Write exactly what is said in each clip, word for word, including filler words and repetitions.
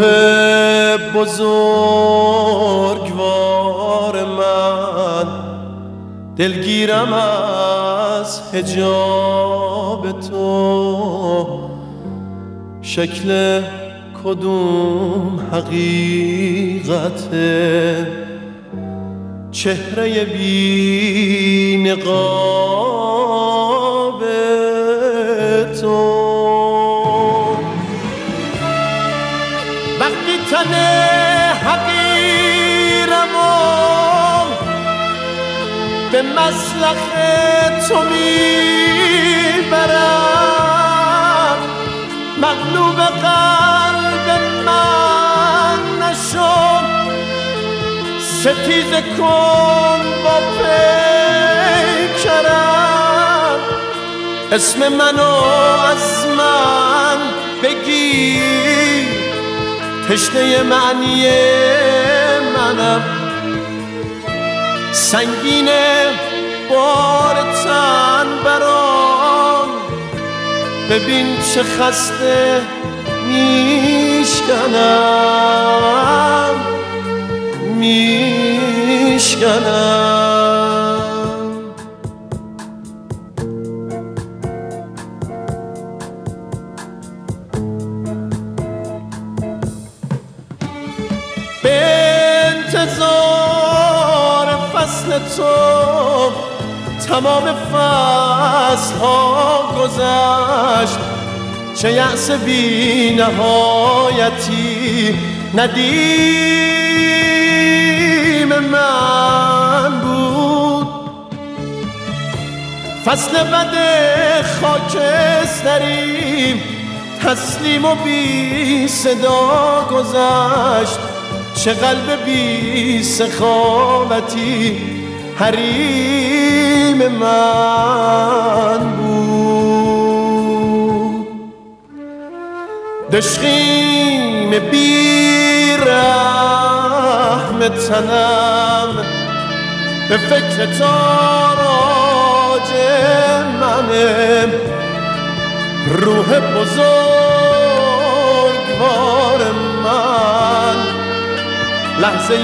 بزرگوار من، دلگیرم از حجاب تو. شکل کدوم حقیقته؟ چهره بی نقاب تو. وقتی تن حقیرم و به مسلخ تو میبرم، مغلوب قلب من نشو، ستیزه کن با پیکرم. اسم منو از من بگیر، تشنه معنی منم. سنگینه بار تن برام، ببین چه خسته میشکنم میشکنم. به انتظار فصل تو تمام فصل ها گذشت، چه یأس بی نهایتی ندیم من بود. فصل بد خاکستری تسلیم و بی صدا گذشت، چه قلب بی سخاوتی حریم من بود. دشخیم بی رحم تنم، به فکر تاراج منه. روح بزرگوار من، لحظه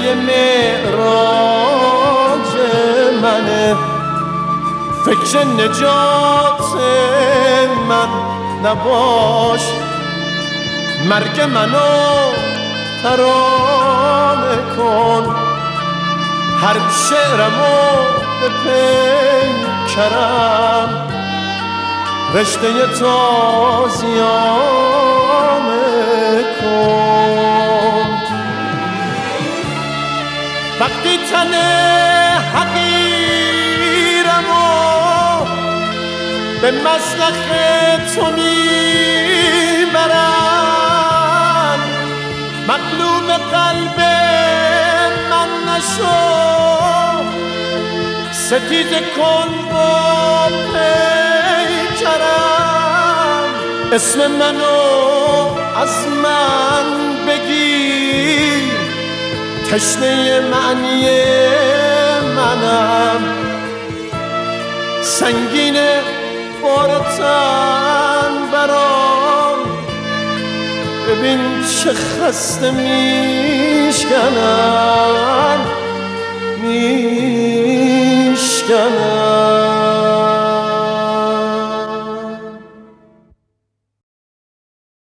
معراج منه. فکر نجات من نباش، مرگ منو ترانه کن. هر شعرمو به پیکرم، رشته تازیانه کن. وقتی تن حقیرم و به مسلخ تو میبرم، مغلوب قلب من نشو، ستیزه کن با پیکرم. اسم منو از من بگیر، تشنه معنی منم. سنگینه بار تن برام، ببین چه خسته میشکنم